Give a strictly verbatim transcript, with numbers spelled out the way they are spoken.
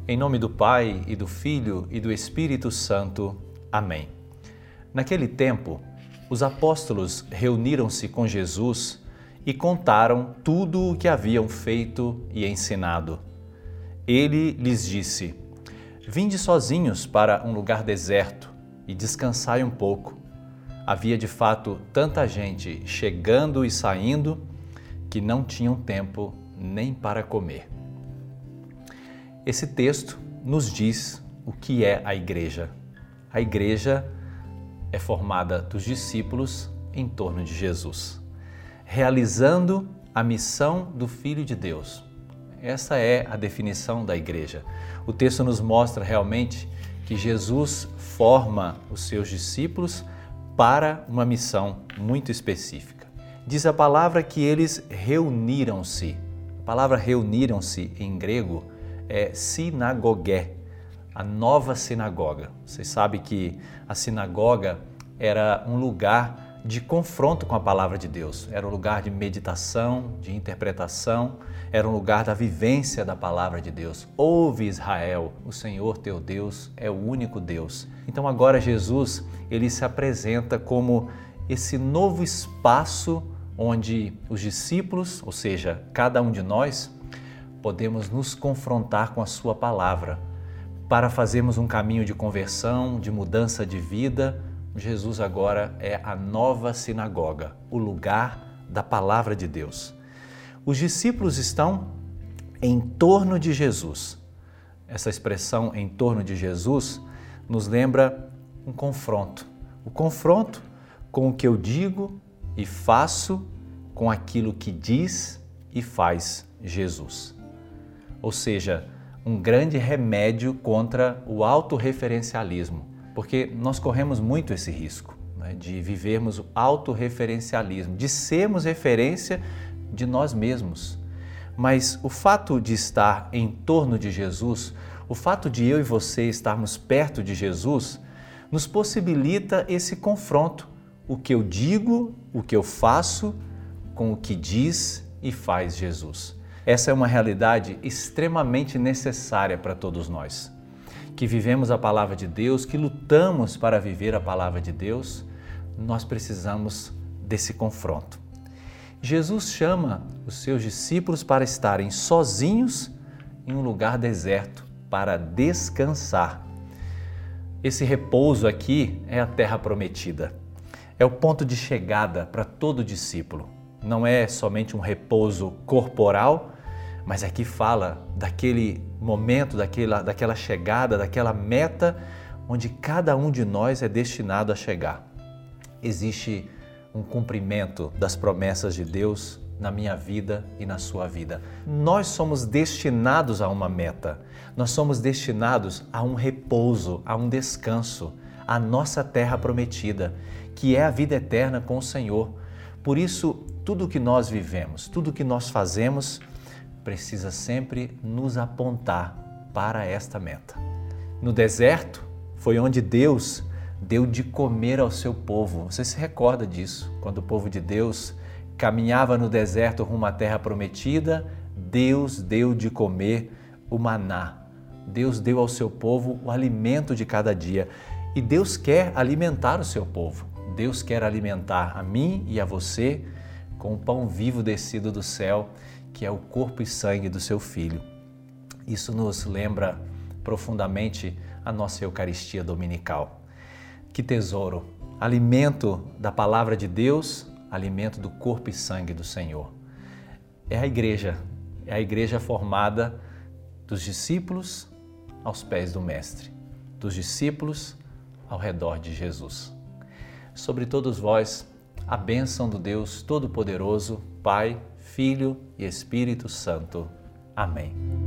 Em nome do Pai, e do Filho, e do Espírito Santo. Amém. Naquele tempo, os apóstolos reuniram-se com Jesus e contaram tudo o que haviam feito e ensinado. Ele lhes disse: Vinde sozinhos para um lugar deserto e descansai um pouco. Havia de fato tanta gente chegando e saindo que não tinham tempo nem para comer. Esse texto nos diz o que é a igreja. A igreja é formada dos discípulos em torno de Jesus, realizando a missão do Filho de Deus. Essa é a definição da igreja. O texto nos mostra realmente que Jesus forma os seus discípulos para uma missão muito específica. Diz a palavra que eles reuniram-se. A palavra reuniram-se em grego é sinagogé, a nova sinagoga. Vocês sabem que a sinagoga era um lugar de confronto com a palavra de Deus, era um lugar de meditação, de interpretação, era um lugar da vivência da palavra de Deus. Ouve, Israel, o Senhor teu Deus é o único Deus. Então agora Jesus, ele se apresenta como esse novo espaço onde os discípulos, ou seja, cada um de nós, podemos nos confrontar com a sua palavra. Para fazermos um caminho de conversão, de mudança de vida, Jesus agora é a nova sinagoga, o lugar da palavra de Deus. Os discípulos estão em torno de Jesus. Essa expressão em torno de Jesus nos lembra um confronto. O confronto com o que eu digo e faço com aquilo que diz e faz Jesus. Ou seja, um grande remédio contra o autorreferencialismo, porque nós corremos muito esse risco, né, de vivermos o autorreferencialismo, de sermos referência de nós mesmos. Mas o fato de estar em torno de Jesus, o fato de eu e você estarmos perto de Jesus, nos possibilita esse confronto, o que eu digo, o que eu faço, com o que diz e faz Jesus. Essa é uma realidade extremamente necessária para todos nós, que vivemos a palavra de Deus, que lutamos para viver a palavra de Deus. Nós precisamos desse confronto. Jesus chama os seus discípulos para estarem sozinhos em um lugar deserto, para descansar. Esse repouso aqui é a terra prometida. É o ponto de chegada para todo discípulo. Não é somente um repouso corporal, mas aqui fala daquele momento, daquela, daquela chegada, daquela meta onde cada um de nós é destinado a chegar. Existe um cumprimento das promessas de Deus na minha vida e na sua vida. Nós somos destinados a uma meta, nós somos destinados a um repouso, a um descanso, a nossa terra prometida, que é a vida eterna com o Senhor. Por isso, tudo que nós vivemos, tudo que nós fazemos, precisa sempre nos apontar para esta meta. No deserto foi onde Deus deu de comer ao seu povo. Você se recorda disso? Quando o povo de Deus caminhava no deserto rumo à terra prometida, Deus deu de comer o maná. Deus deu ao seu povo o alimento de cada dia. E Deus quer alimentar o seu povo. Deus quer alimentar a mim e a você com o pão vivo descido do céu, que é o corpo e sangue do seu Filho. Isso nos lembra profundamente a nossa Eucaristia dominical. Que tesouro! Alimento da palavra de Deus, alimento do corpo e sangue do Senhor. É a igreja, é a igreja formada dos discípulos aos pés do Mestre, dos discípulos ao redor de Jesus. Sobre todos vós, a bênção do Deus Todo-Poderoso, Pai, Filho e Espírito Santo. Amém.